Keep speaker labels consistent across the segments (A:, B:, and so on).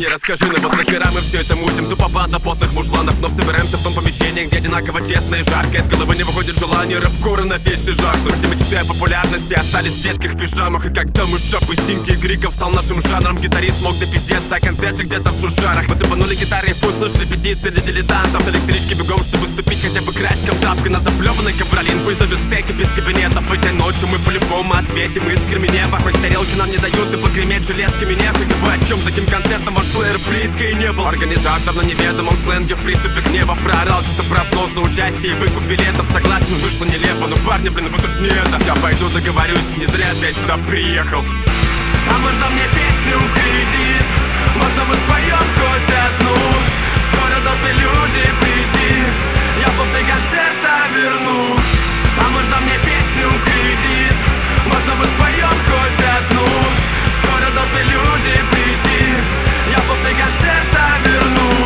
A: мне расскажи, ну вот нахера мы все это мутим? Тупо банда потных мужланов, но собираемся в том помещении, где одинаково честно и жарко. Из головы не выходит желание рэп-коры на фесте жахнуть. Эти мечты о популярности остались в детских пижамах. И когда мы шапы, симки и криков стал нашим жанром, гитарист мог допиздеться о концерте где-то в Шушарах. Мы цепанули гитары и вкус, слышь репетиции для дилетантов. Электрички бегом, чтобы вступить хотя бы краськом тапкой на заплеванный ковролин. Пусть даже стейки без кабинетов. Этой ночью мы по-любому осветим искрами неба. Хоть тарелки нам не дают и погреметь железками нехуй. О чем таким концертом ваш слэйр близко и не был. Организатор на неведомом сленге в приступе гнева проорал, что проснул за участие и выкуп билетов. Согласен, вышло нелепо, но парни, блин, вы тут не это. Я пойду договорюсь, не зря я сюда приехал. А можно мне песню в кредит? Можно мы споем хоть одну? Скоро должны люди прийти, я после концерта верну. А можно мне песню в кредит? Можно мы споем хоть одну? Скоро должны люди прийти, я после концерта верну.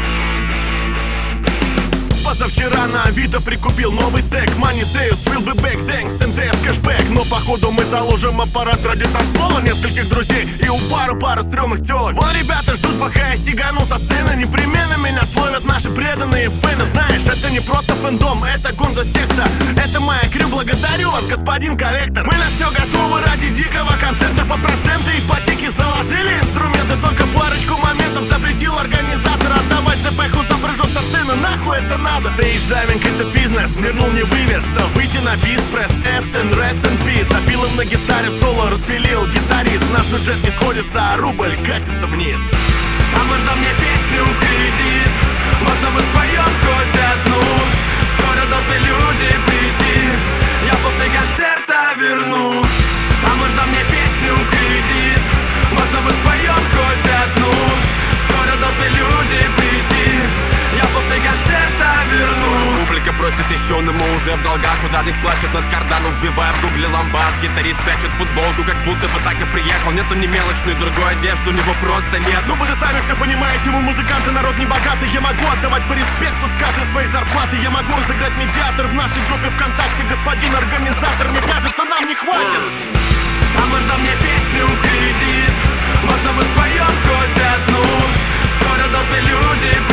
B: Позавчера на Авито прикупил новый стек. Money sales, will be back, thanks, НТС кэшбэк. Но походу мы заложим аппарат ради танцпола нескольких друзей и у пара стрёмных тёлок. Вон ребята ждут, пока я сигану со сцены. Непременно меня словят наши преданные фэны. Знаешь, это не просто фэндом, это гонза-секта. Это моя крю, благодарю вас, господин коллектор. Мы на все готовы ради дикого концерта. Под проценты ипотеки заложили инструменты. Только парочку моментов запретил организатор отдавать ЗПХу за прыжок со сцены. Нахуй это надо? Стейдж-дайвинг это бизнес, нырнул не вывез. Выйти на бис-пресс, Эфтон, rest in peace. Запил им на гитаре в соло, распилил гитарист. Наш бюджет не сходится, а рубль катится вниз.
A: А можно мне песню в кредит? Можно мы споем хоть одну? Скоро должны люди прийти, я после концерта верну. А можно мне песню в кредит? Можно мы споем хоть одну? Скоро должны люди прийти, я после концерта верну. Публика просит еще, но мы уже в долгах. Ударник плачет над карданом, вбивая в гугле ломбард. Гитарист прячет футболку, как будто бы так и приехал. Нету ни мелочной другой одежды, у него просто нет.
B: Ну вы же сами все понимаете, мы музыканты, народ не богатый. Я могу отдавать по респекту с каждой своей зарплаты. Я могу разыграть медиатор в нашей группе ВКонтакте. Господин организатор, мне кажется, нам не хватит.
A: А можно мне песню в кредит? Можно мы споем хоть одну? Скоро должны люди